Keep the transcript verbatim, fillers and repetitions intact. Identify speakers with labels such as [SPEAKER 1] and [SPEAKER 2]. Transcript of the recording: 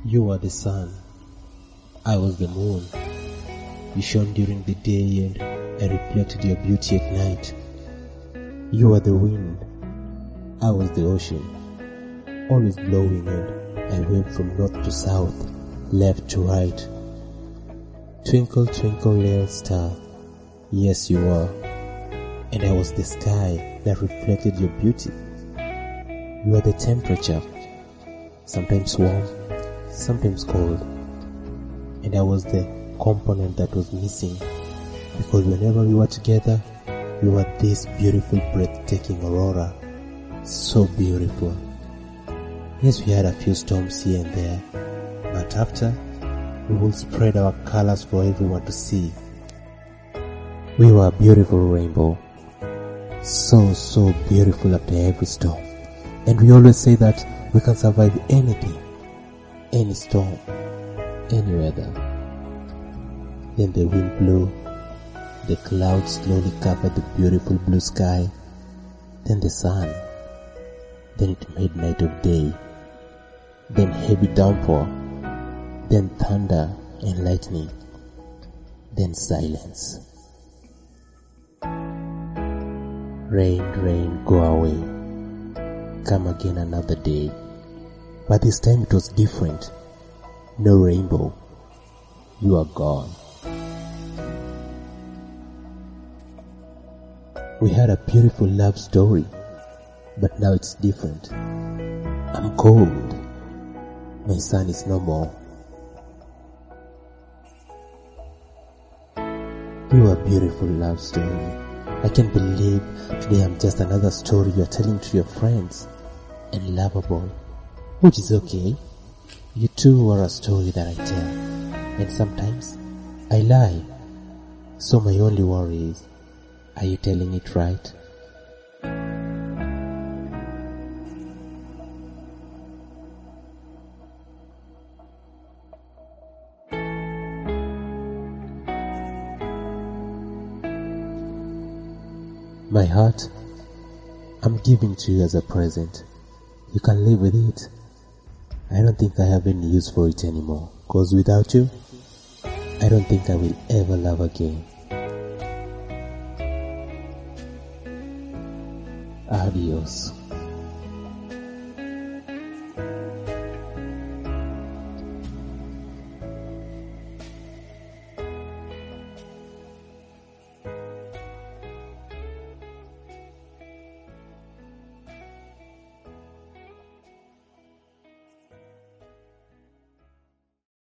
[SPEAKER 1] You were the sun, I was the moon. You shone during the day and I reflected your beauty at night. You were the wind, I was the ocean, always blowing and I waved from north to south, left to right. Twinkle, twinkle, little star, yes you were, and I was the sky that reflected your beauty. You were the temperature, sometimes warm, sometimes cold, and I was the component that was missing, because whenever we were together, you were this beautiful, breathtaking aurora, so beautiful. Yes, we had a few storms here and there, but after, we will spread our colors for everyone to see. We were a beautiful rainbow, so, so beautiful after every storm. And we always say that we can survive anything, any storm, any weather. Then the wind blew, the clouds slowly covered the beautiful blue sky, then the sun, then it made night of day, then heavy downpour, then thunder and lightning, then silence. Rain, rain, go away, come again another day. But this time it was different. No rainbow, you are gone. We had a beautiful love story, but now it's different. I'm cold, my sun is no more. You are a beautiful love story. I can't believe today I'm just another story you're telling to your friends, and lovable, which is okay. You too are a story that I tell, and sometimes I lie. So my only worry is, are you telling it right? My heart, I'm giving to you as a present. You can live with it. I don't think I have any use for it anymore, cause without you, I don't think I will ever love again. Adios.